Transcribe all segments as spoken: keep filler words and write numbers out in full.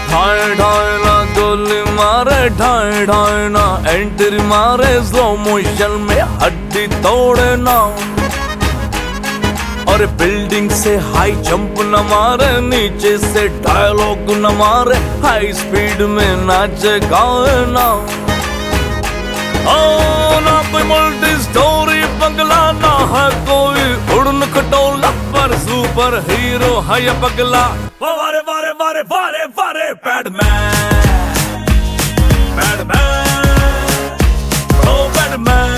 ढाई ढाई ना गोली मारे, ढाई ढाई ना एंट्री मारे, स्लो मोशन में हड्डी तोड़े ना। और बिल्डिंग से हाई जंप न मारे, नीचे से डायलॉग न मारे, हाई स्पीड में नाचे गाए ना। ओ ना कोई मल्टी स्टोरी पगला, ना है कोई उड़न खटोला, पर सुपर हीरो है ये पगला। वारे वारे वारे वारे वारे bad man, bad man, oh bad man,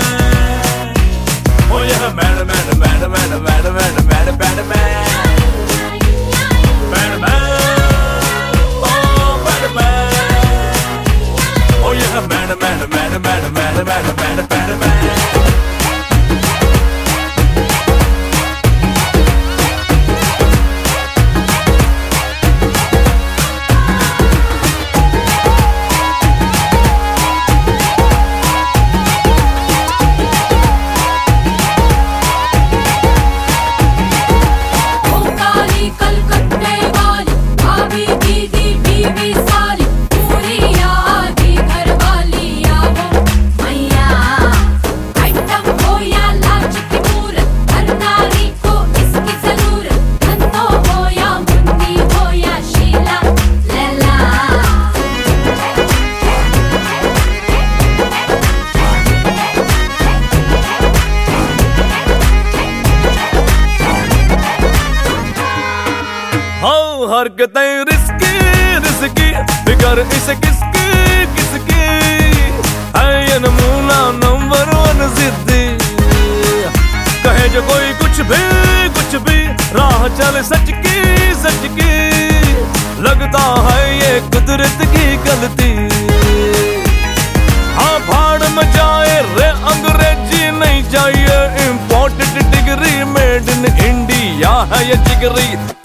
oh yeah man man man man man man man bad man, bad man, oh bad man, oh yeah man man man man man man man bad man. हरकतें रिस्की रिस्की, फिकर इसे किसकी किसकी, है ये नमूना नंबर वन जिद्दी। कहे जो कोई कुछ भी कुछ भी, राह चल सच की सच की, लगता है ये कुदरत की गलती। हाँ भाड़ में जाए रे अंग्रेजी, नहीं चाहिए imported degree, made in India है ये जिगरी।